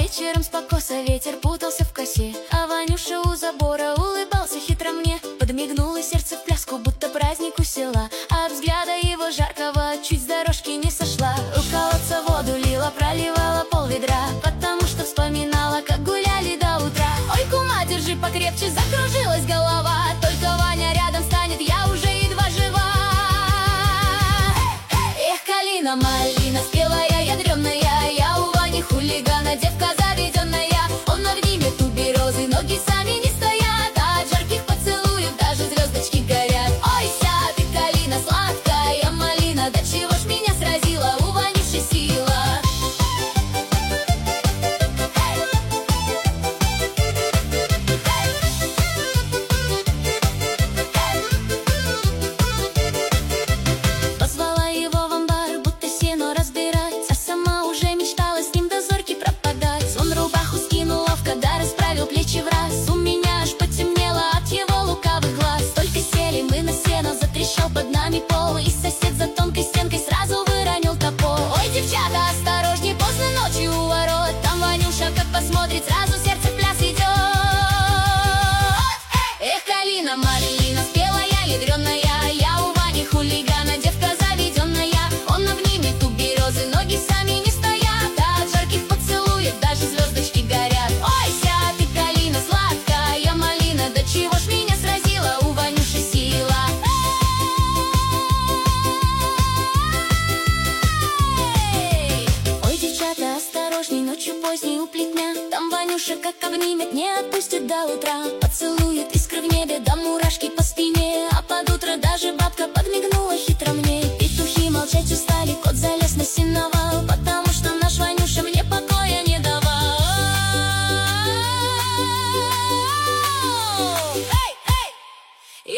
вечером с покоса ветер путался в косе, а Ванюша у забора улыбался хитро мне. Подмигнуло сердце в пляску, будто праздник у села, а от взгляда его жаркого чуть с дорожки не сошла. У колодца воду лила, проливала пол ведра, потому что вспоминала, как гуляли до утра. Ой, кума, держи покрепче, закружилась голова, только Ваня рядом станет, я уже едва жива. Эх, калина, малина, спелая, ядреная, я у Вани хулигана, девка заведенная. Он обнимет обе розы, ноги сами не стоят, а от жарких поцелуев даже звездочки горят. Ой, ся ты, калина, сладкая малина, до чего ж меня сразила у Ванюши сила. Позвала его в амбар, будто сено разбирать, а сама уже мечтала с ним до зорьки пропадать. Он рубаху скинул ловко, да расправил плечи в раз. У меня аж потемнело от его лукавых глаз. Только сели мы на сено, затрещал под нами пол, и сосед за тонкой стенкой сразу выронил топор. Ой, девчата, осторожней, поздно ночью у ворот, там Ванюша как посмотрит, сразу сердце в пляс идет. Эх, калина, малина, спелая, ядреная, я у Вани хулигана, девка заведенная. Он обнимет обе розы, ноги сами не стоят, а от жарких поцелуев даже звездочки горят. Ой, ся ты, калина, сладкая малина, до чего ж меня сразила у Ванюши сила. Ой, девчата, осторожней, ночью поздней у плетня, там Ванюша как обнимет, не отпустит до утра. Поцелует искры в небе, да мурашки по спине, а под утро даже бабка подмигнула хитро мне. Петухи молчать устали, кот залез на сеновал, потому что наш Ванюша мне покоя не давал. Эй, эй!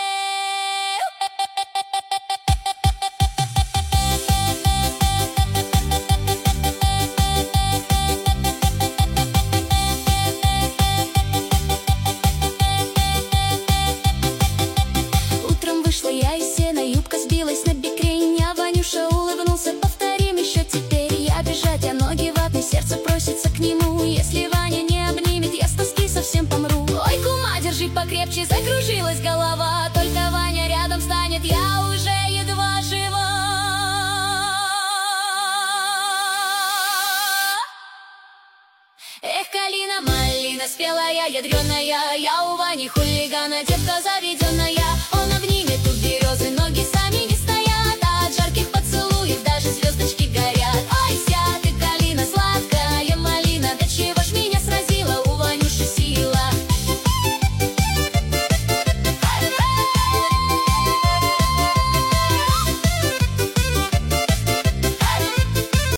Утром вышла я из сена, юбка сбилась на бикрень, а Ванюша улыбнулся, повторим еще теперь. Я бежать, а ноги ватные, сердце просится к нему. Если Ваня не обнимет, я с тоски совсем помру. Ой, кума, держи покрепче, закружилась голова, только Ваня рядом станет, я уже едва жива. Эх, калина, малина, спелая, ядреная, я у Вани хулигана, девка заведенная.